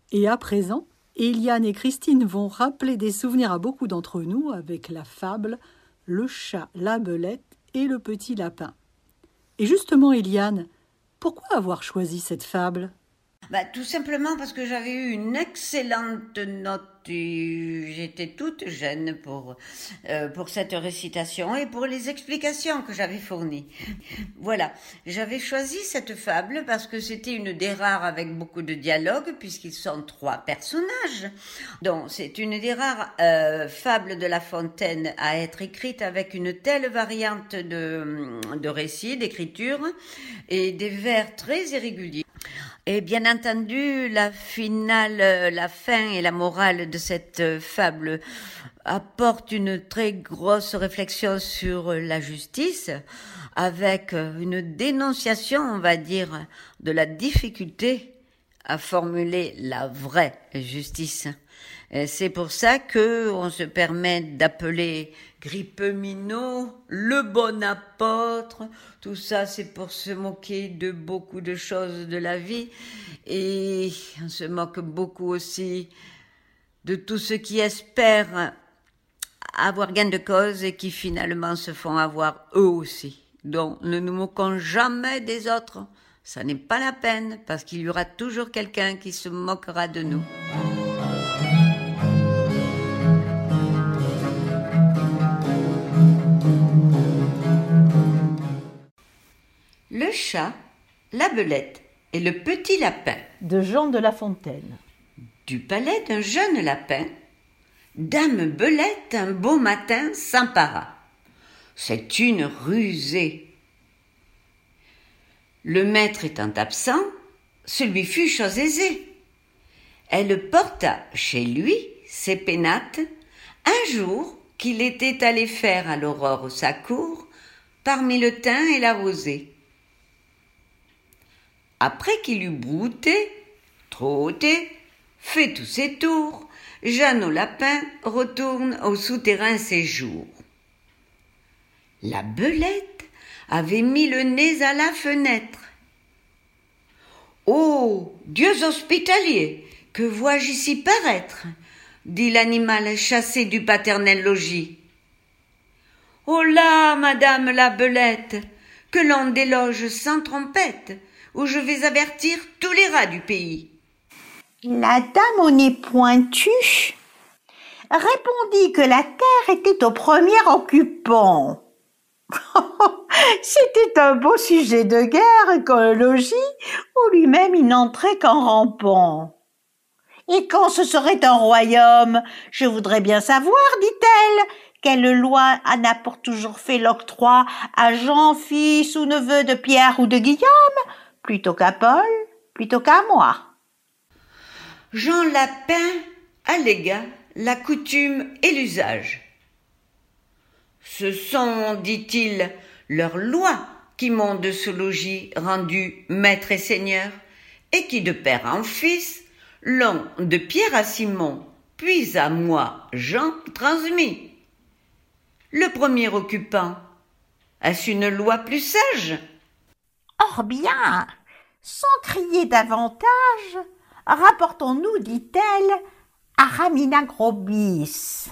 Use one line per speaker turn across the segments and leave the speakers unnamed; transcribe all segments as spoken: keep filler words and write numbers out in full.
Et à présent, Eliane et Christine vont rappeler des souvenirs à beaucoup d'entre nous avec la fable « Le chat, la belette et le petit lapin ». Et justement, Eliane, pourquoi avoir choisi cette fable ?
Bah, tout simplement parce que j'avais eu une excellente note et j'étais toute jeune pour, euh, pour cette récitation et pour les explications que j'avais fournies. Voilà, j'avais choisi cette fable parce que c'était une des rares avec beaucoup de dialogue puisqu'ils sont trois personnages. Donc c'est une des rares euh, fables de La Fontaine à être écrite avec une telle variante de, de récit, d'écriture et des vers très irréguliers. Et bien entendu, la finale, la fin et la morale de cette fable apportent une très grosse réflexion sur la justice, avec une dénonciation, on va dire, de la difficulté à formuler la vraie justice. Et c'est pour ça que on se permet d'appeler Grippeminot le bon apôtre. Tout ça, c'est pour se moquer de beaucoup de choses de la vie. Et on se moque beaucoup aussi de tous ceux qui espèrent avoir gain de cause et qui finalement se font avoir eux aussi. Donc, ne nous moquons jamais des autres. Ça n'est pas la peine, parce qu'il y aura toujours quelqu'un qui se moquera de nous. Le chat, la belette et le petit lapin.
De Jean de La Fontaine.
Du palais d'un jeune lapin, Dame Belette un beau matin s'empara. C'est une rusée. Le maître étant absent, ce lui fut chose aisée. Elle porta chez lui ses pénates un jour qu'il était allé faire à l'aurore sa cour parmi le thym et la rosée. Après qu'il eut brouté, trotté, fait tous ses tours, Jeannot Lapin retourne au souterrain séjour. La belette avait mis le nez à la fenêtre. « Ô dieux hospitaliers, que vois-je ici paraître ?» dit l'animal chassé du paternel logis. « Oh là, madame la belette, que l'on déloge sans trompette, où je vais avertir tous les rats du pays. »
La dame au nez pointu répondit que la terre était au premier occupant. C'était un beau sujet de guerre qu'au logis où lui-même il n'entrait qu'en rampant. Et quand ce serait un royaume, je voudrais bien savoir, dit-elle, quelle loi en a pour toujours fait l'octroi à Jean, fils ou neveu de Pierre ou de Guillaume, plutôt qu'à Paul, plutôt qu'à moi.
Jean Lapin allégua la coutume et l'usage. Ce sont, dit-il, leurs lois qui m'ont de ce logis rendu maître et seigneur, et qui de père en fils l'ont de Pierre à Simon, puis à moi, Jean, transmis. Le premier occupant, est-ce une loi plus sage?
Or bien, sans crier davantage, rapportons-nous, dit-elle, à Ramina Grobis.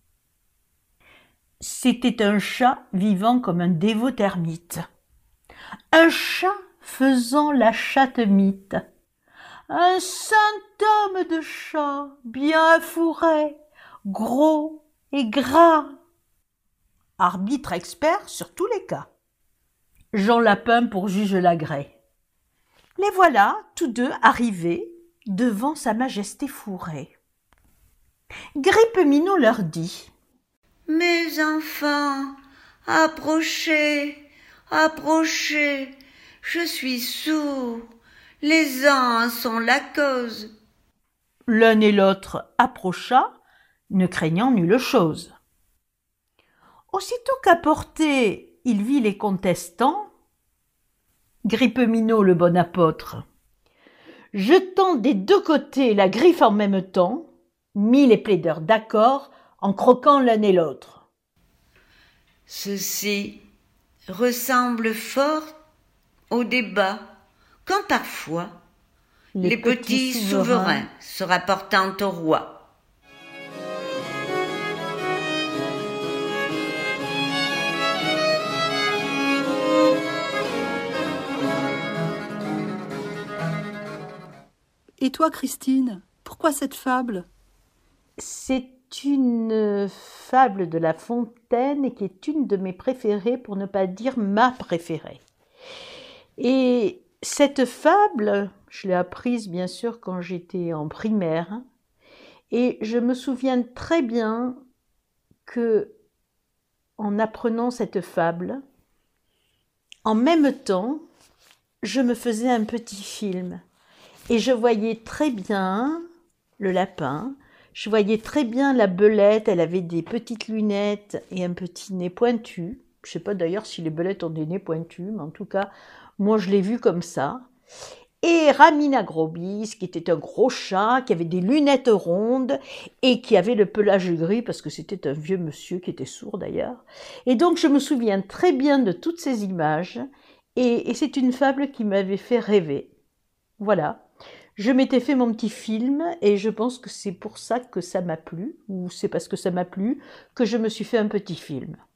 C'était un chat vivant comme un dévot ermite. Un chat faisant la chatte-mite. Un saint homme de chat, bien fourré, gros et gras. Arbitre expert sur tous les cas. Jean Lapin pour juge l'agret. Les voilà, tous deux arrivés, devant sa majesté fourrée. Grippeminot leur dit:
« Mes enfants, approchez, approchez, je suis sourd, les ans sont la cause. »
L'un et l'autre approcha, ne craignant nulle chose. Aussitôt qu'à portée il vit les contestants, Grippeminot le bon apôtre, jetant des deux côtés la griffe en même temps, mit les plaideurs d'accord en croquant l'un et l'autre.
Ceci ressemble fort au débat quand parfois les, les petits, petits souverains. souverains se rapportant au roi.
Et toi, Christine, pourquoi cette fable?
C'est une fable de La Fontaine qui est une de mes préférées, pour ne pas dire ma préférée. Et cette fable, je l'ai apprise bien sûr quand j'étais en primaire, et je me souviens très bien que, en apprenant cette fable, en même temps, je me faisais un petit film. Et je voyais très bien le lapin, je voyais très bien la belette, elle avait des petites lunettes et un petit nez pointu. Je ne sais pas d'ailleurs si les belettes ont des nez pointus, mais en tout cas, moi je l'ai vu comme ça. Et Ramina Grobis, qui était un gros chat, qui avait des lunettes rondes et qui avait le pelage gris, parce que c'était un vieux monsieur qui était sourd d'ailleurs. Et donc je me souviens très bien de toutes ces images, et, et c'est une fable qui m'avait fait rêver. Voilà. Je m'étais fait mon petit film et je pense que c'est pour ça que ça m'a plu, ou c'est parce que ça m'a plu que je me suis fait un petit film.